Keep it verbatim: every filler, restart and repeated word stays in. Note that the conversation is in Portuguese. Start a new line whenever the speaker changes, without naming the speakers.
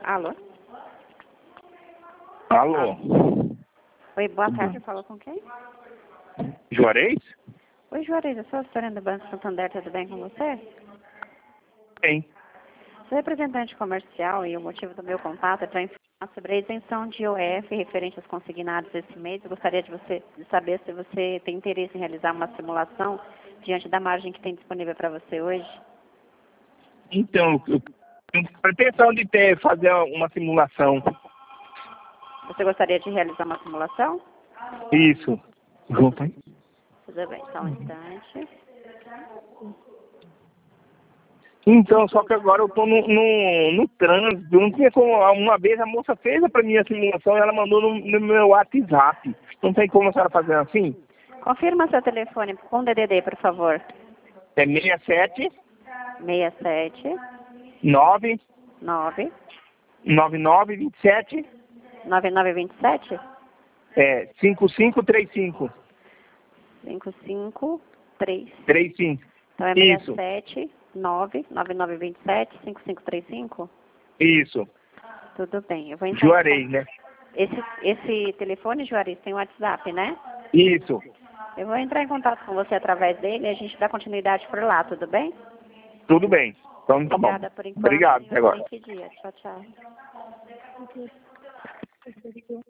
Alô?
Alô?
Oi, boa tarde, falo com quem?
Juarez?
Oi, Juarez, eu sou a história do Banco Santander, tudo bem com você?
Bem.
Sou representante comercial e o motivo do meu contato é para informar sobre a isenção de I O F referente aos consignados esse mês. Eu gostaria de, você, de saber se você tem interesse em realizar uma simulação diante da margem que tem disponível para você hoje.
Então, eu tenho pretensão de ter, fazer uma simulação.
Você gostaria de realizar uma simulação?
Isso. João, pai?
Tudo bem, só um instante.
Então, só que agora eu tô no, no, no trânsito. Não tinha como. Uma vez a moça fez pra mim a simulação e ela mandou no, no meu WhatsApp. Não tem como a senhora fazer assim?
Confirma seu telefone com D D D, por favor.
É seis sete
seis sete
nove
nove
nove nove dois sete
nove nove dois sete
é, cinco cinco três cinco.
cinco cinco três.
três cinco.
Então é
Isso.
seis sete nove nove nove dois sete cinco cinco três cinco?
Isso.
Tudo bem, eu vou entrar.
Juarez, né?
Esse, esse telefone, Juarez, tem WhatsApp, né?
Isso.
Eu vou entrar em contato com você através dele e a gente dá continuidade por lá, tudo bem?
Tudo bem. Então tá bom.
Obrigada por enquanto.
Obrigado. Até agora.
Excelente dia. Tchau, tchau.